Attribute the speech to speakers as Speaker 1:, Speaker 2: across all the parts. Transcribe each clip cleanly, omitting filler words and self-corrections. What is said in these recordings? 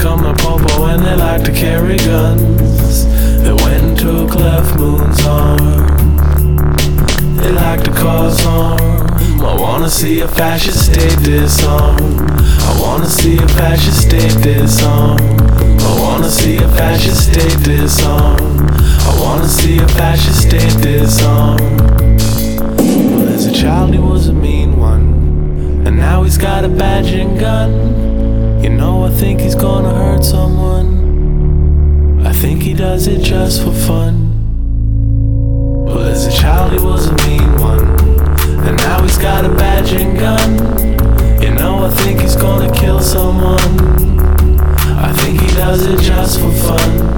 Speaker 1: come the popo and they like to carry guns. They went into a cleft moon's arm. They like to cause harm. I wanna see a fascist state disarm. I wanna see a fascist state disarm. I wanna see a fascist state disarm. I wanna see a fascist state disarm. Well, as a child he was a mean one, and now he's got a badge and gun. You know, I think he's gonna hurt someone. I think he does it just for fun. Well, as a child he was a mean one, and now he's got a badge and gun. You know, I think he's gonna kill someone. I think he does it just for fun.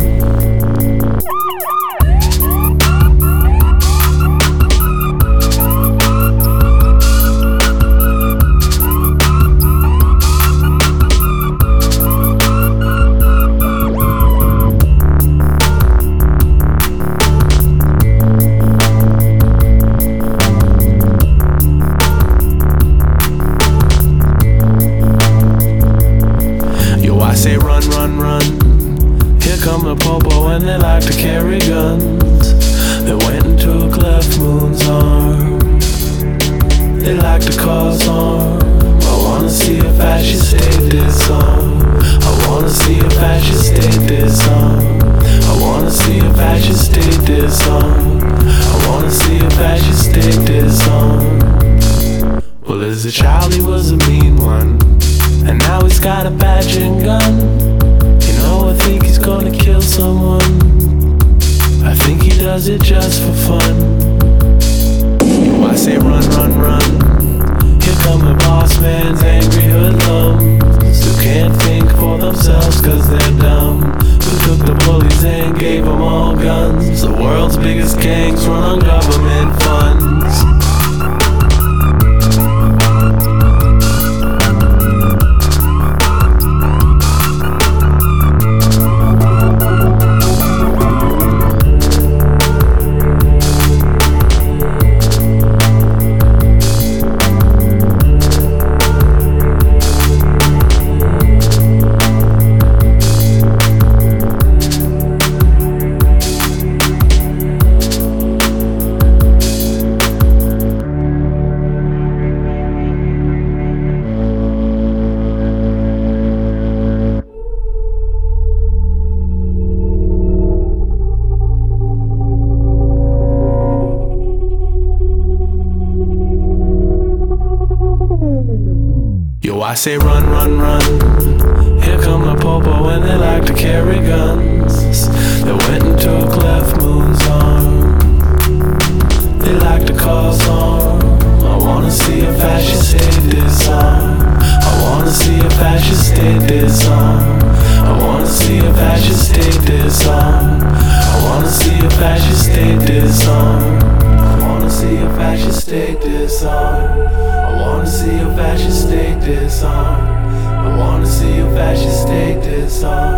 Speaker 1: Say run, run, run. Here come the popo and they like to carry guns. They went into a cleft moon's arm. They like to cause harm. I wanna see a fascist state disarm. I wanna see a fascist state disarm. I wanna see a fascist state disarm. I wanna see a fascist state disarm. Well, as a child he was a mean one, and now he's got a badge and gun. You know, I think he's gonna kill someone. I think he does it just for fun. Yo, I say run, run, run. Here come the boss man's angry hoodlums, who can't think for themselves cause they're dumb. Who took the bullies and gave them all guns. The world's biggest gangs run on government funds. Yo, I say run, run, run. Here come the popo and they like to carry guns. They went into a cleft moon's arm. They like to cause harm. I wanna see a fascist state disarm. I wanna see a fascist state disarm. I wanna see a fascist state disarm. I wanna see a fascist state disarm. I wanna see a fascist state disarm. I wanna see a fascist state disarm. I wanna see a fascist state disarm.